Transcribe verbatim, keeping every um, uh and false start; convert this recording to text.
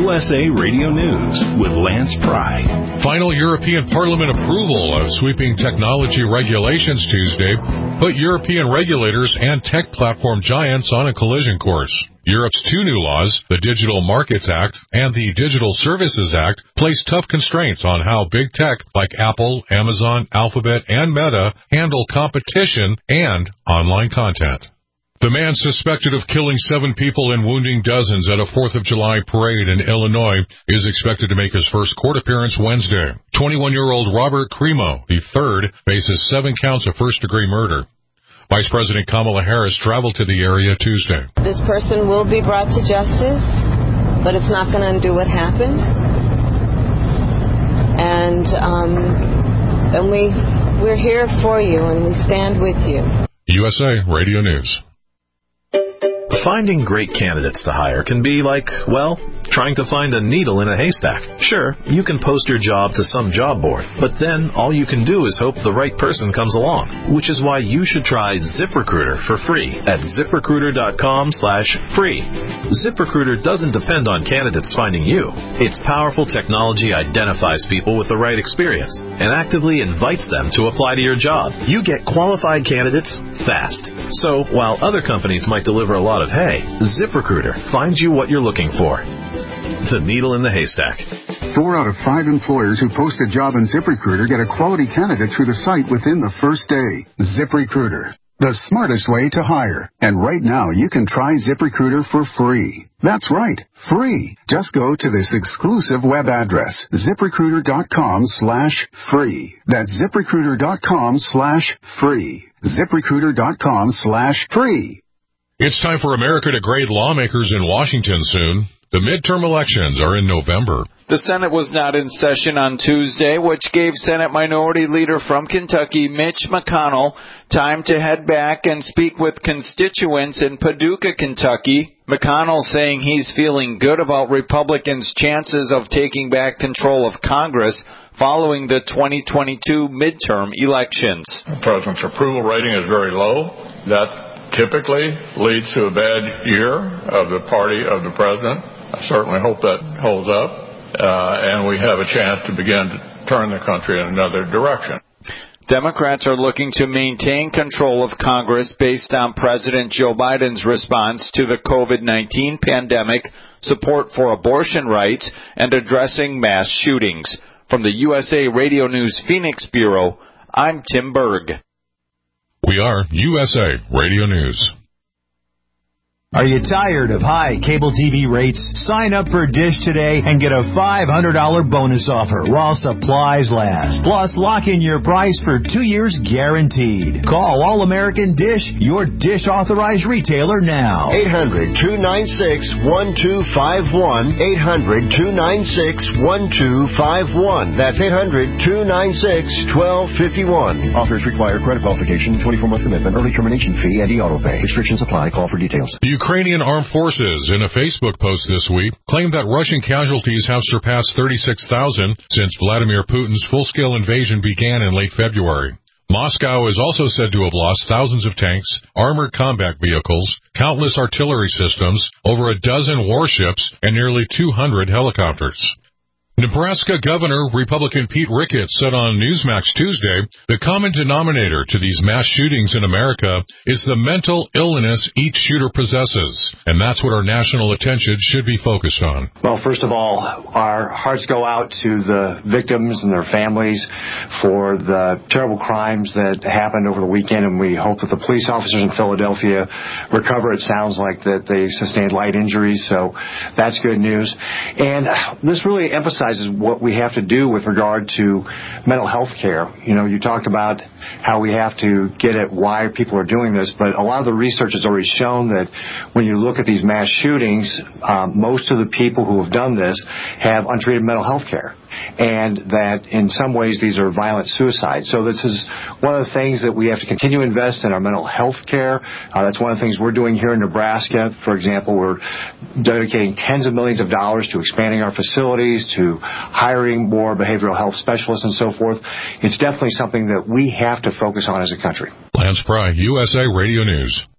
U S A Radio News with Lance Pry. Final European Parliament approval of sweeping technology regulations Tuesday put European regulators and tech platform giants on a collision course. Europe's two new laws, the Digital Markets Act and the Digital Services Act, place tough constraints on how big tech like Apple, Amazon, Alphabet, and Meta handle competition and online content. The man suspected of killing seven people and wounding dozens at a fourth of July parade in Illinois is expected to make his first court appearance Wednesday. twenty-one-year-old Robert Crimo, the third, faces seven counts of first-degree murder. Vice President Kamala Harris traveled to the area Tuesday. This person will be brought to justice, but it's not going to undo what happened. And um, and we we're here for you, and we stand with you. U S A Radio News. Finding great candidates to hire can be like, well, trying to find a needle in a haystack. Sure, you can post your job to some job board, but then all you can do is hope the right person comes along, which is why you should try ZipRecruiter for free at ZipRecruiter.com slash free. ZipRecruiter doesn't depend on candidates finding you. Its powerful technology identifies people with the right experience and actively invites them to apply to your job. You get qualified candidates fast. So while other companies might deliver a lot of hay, ZipRecruiter finds you what you're looking for. The needle in the haystack. Four out of five employers who post a job in ZipRecruiter get a quality candidate through the site within the first day. ZipRecruiter, the smartest way to hire. And right now, you can try ZipRecruiter for free. That's right, free. Just go to this exclusive web address, ZipRecruiter.com slash free. That's ZipRecruiter.com slash free. ZipRecruiter.com slash free. It's time for America to grade lawmakers in Washington soon. The midterm elections are in November. The Senate was not in session on Tuesday, which gave Senate Minority Leader from Kentucky, Mitch McConnell, time to head back and speak with constituents in Paducah, Kentucky. McConnell saying he's feeling good about Republicans' chances of taking back control of Congress following the twenty twenty-two midterm elections. The president's approval rating is very low. That typically leads to a bad year of the party of the president. I certainly hope that holds up, uh, and we have a chance to begin to turn the country in another direction. Democrats are looking to maintain control of Congress based on President Joe Biden's response to the COVID nineteen pandemic, support for abortion rights, and addressing mass shootings. From the U S A Radio News Phoenix Bureau, I'm Tim Berg. We are U S A Radio News. Are you tired of high cable T V rates? Sign up for Dish today and get a five hundred dollars bonus offer while supplies last. Plus, lock in your price for two years guaranteed. Call All American Dish, your Dish authorized retailer now. eight hundred, two nine six, one two five one. eight hundred, two nine six, one two five one. That's eight hundred, two nine six, one two five one. Offers require credit qualification, twenty-four month commitment, early termination fee, and e-auto pay. Restrictions apply. Call for details. Ukrainian Armed Forces, in a Facebook post this week, claimed that Russian casualties have surpassed thirty-six thousand since Vladimir Putin's full-scale invasion began in late February. Moscow is also said to have lost thousands of tanks, armored combat vehicles, countless artillery systems, over a dozen warships, and nearly two hundred helicopters. Nebraska Governor Republican Pete Ricketts said on Newsmax Tuesday, the common denominator to these mass shootings in America is the mental illness each shooter possesses, and that's what our national attention should be focused on. Well, first of all, our hearts go out to the victims and their families for the terrible crimes that happened over the weekend, and we hope that the police officers in Philadelphia recover. It sounds like that they sustained light injuries, so that's good news. And this really emphasizes what we have to do with regard to mental health care. You know, you talked about how we have to get at why people are doing this, but a lot of the research has already shown that when you look at these mass shootings, um, most of the people who have done this have untreated mental health care, and that in some ways these are violent suicides. So this is one of the things that we have to continue to invest in our mental health care. Uh, that's one of the things we're doing here in Nebraska. For example, we're dedicating tens of millions of dollars to expanding our facilities, to hiring more behavioral health specialists and so forth. It's definitely something that we have to focus on as a country. Lance Pry, U S A Radio News.